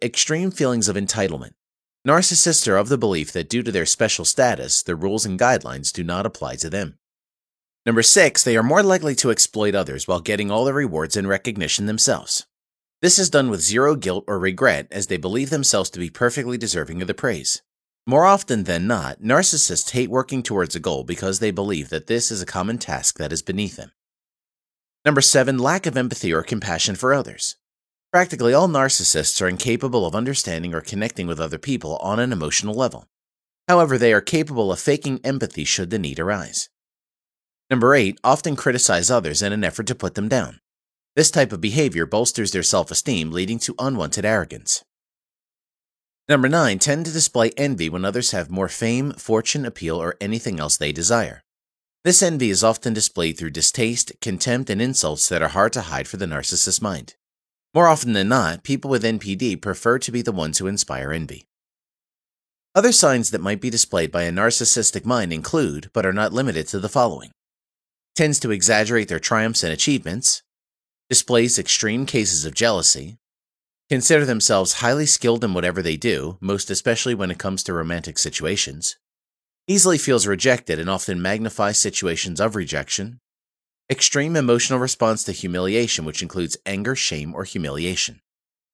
extreme feelings of entitlement. Narcissists are of the belief that due to their special status, the rules and guidelines do not apply to them. Number 6, they are more likely to exploit others while getting all the rewards and recognition themselves. This is done with zero guilt or regret, as they believe themselves to be perfectly deserving of the praise. More often than not, narcissists hate working towards a goal because they believe that this is a common task that is beneath them. Number 7, lack of empathy or compassion for others. Practically all narcissists are incapable of understanding or connecting with other people on an emotional level. However, they are capable of faking empathy should the need arise. Number 8, often criticize others in an effort to put them down. This type of behavior bolsters their self-esteem, leading to unwanted arrogance. Number 9, tend to display envy when others have more fame, fortune, appeal, or anything else they desire. This envy is often displayed through distaste, contempt, and insults that are hard to hide for the narcissist's mind. More often than not, people with NPD prefer to be the ones who inspire envy. Other signs that might be displayed by a narcissistic mind include, but are not limited to, the following. Tends to exaggerate their triumphs and achievements, displays extreme cases of jealousy, consider themselves highly skilled in whatever they do, most especially when it comes to romantic situations, easily feels rejected and often magnifies situations of rejection, extreme emotional response to humiliation, which includes anger, shame, or humiliation.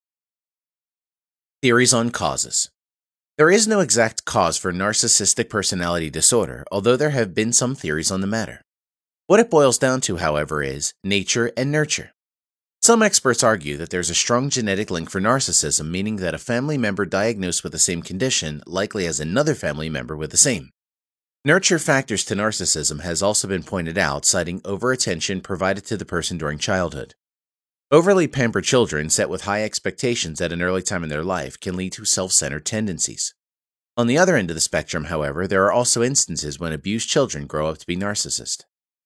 Theories on causes. There is no exact cause for narcissistic personality disorder, although there have been some theories on the matter. What it boils down to, however, is nature and nurture. Some experts argue that there's a strong genetic link for narcissism, meaning that a family member diagnosed with the same condition likely has another family member with the same. Nurture factors to narcissism has also been pointed out, citing over-attention provided to the person during childhood. Overly pampered children set with high expectations at an early time in their life can lead to self-centered tendencies. On the other end of the spectrum, however, there are also instances when abused children grow up to be narcissists.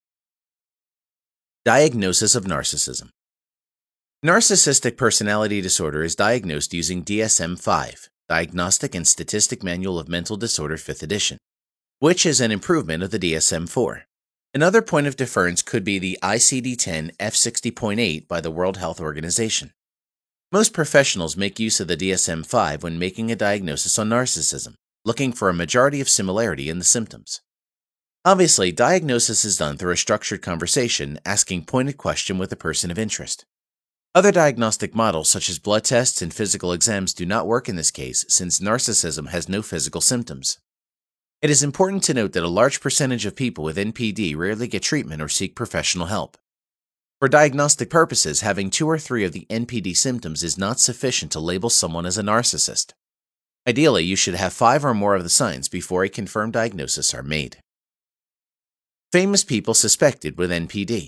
Diagnosis of narcissism. Narcissistic personality disorder is diagnosed using DSM-5, Diagnostic and Statistic Manual of Mental Disorder 5th edition, which is an improvement of the DSM-4. Another point of difference could be the ICD-10 F60.8 by the World Health Organization. Most professionals make use of the DSM-5 when making a diagnosis on narcissism, looking for a majority of similarity in the symptoms. Obviously, diagnosis is done through a structured conversation, asking pointed questions with a person of interest. Other diagnostic models such as blood tests and physical exams do not work in this case, since narcissism has no physical symptoms. It is important to note that a large percentage of people with NPD rarely get treatment or seek professional help. For diagnostic purposes, having 2 or 3 of the NPD symptoms is not sufficient to label someone as a narcissist. Ideally, you should have 5 or more of the signs before a confirmed diagnosis are made. Famous people suspected with NPD.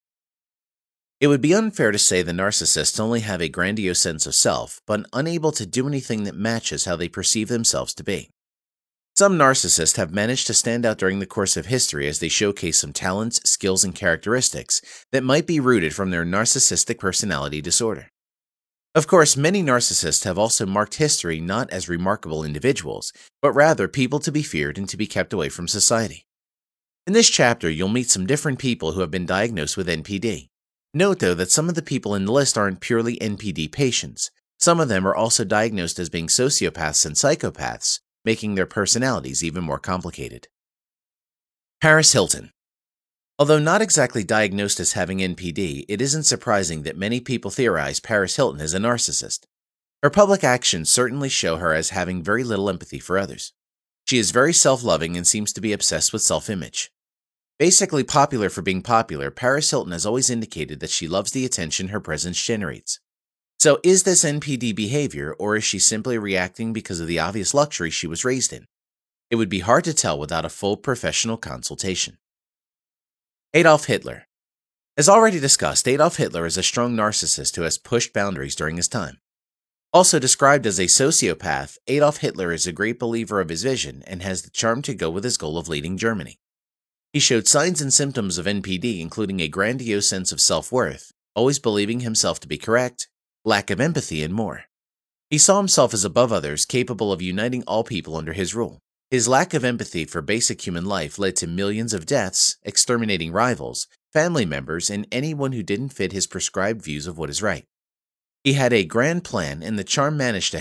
It would be unfair to say the narcissists only have a grandiose sense of self, but unable to do anything that matches how they perceive themselves to be. Some narcissists have managed to stand out during the course of history as they showcase some talents, skills, and characteristics that might be rooted from their narcissistic personality disorder. Of course, many narcissists have also marked history not as remarkable individuals, but rather people to be feared and to be kept away from society. In this chapter, you'll meet some different people who have been diagnosed with NPD. Note, though, that some of the people in the list aren't purely NPD patients. Some of them are also diagnosed as being sociopaths and psychopaths, making their personalities even more complicated. Paris Hilton. Although not exactly diagnosed as having NPD, it isn't surprising that many people theorize Paris Hilton is a narcissist. Her public actions certainly show her as having very little empathy for others. She is very self-loving and seems to be obsessed with self-image. Basically popular for being popular, Paris Hilton has always indicated that she loves the attention her presence generates. So is this NPD behavior, or is she simply reacting because of the obvious luxury she was raised in? It would be hard to tell without a full professional consultation. Adolf Hitler. As already discussed, Adolf Hitler is a strong narcissist who has pushed boundaries during his time. Also described as a sociopath, Adolf Hitler is a great believer of his vision and has the charm to go with his goal of leading Germany. He showed signs and symptoms of NPD, including a grandiose sense of self-worth, always believing himself to be correct, lack of empathy, and more. He saw himself as above others, capable of uniting all people under his rule. His lack of empathy for basic human life led to millions of deaths, exterminating rivals, family members, and anyone who didn't fit his prescribed views of what is right. He had a grand plan, and the charm managed to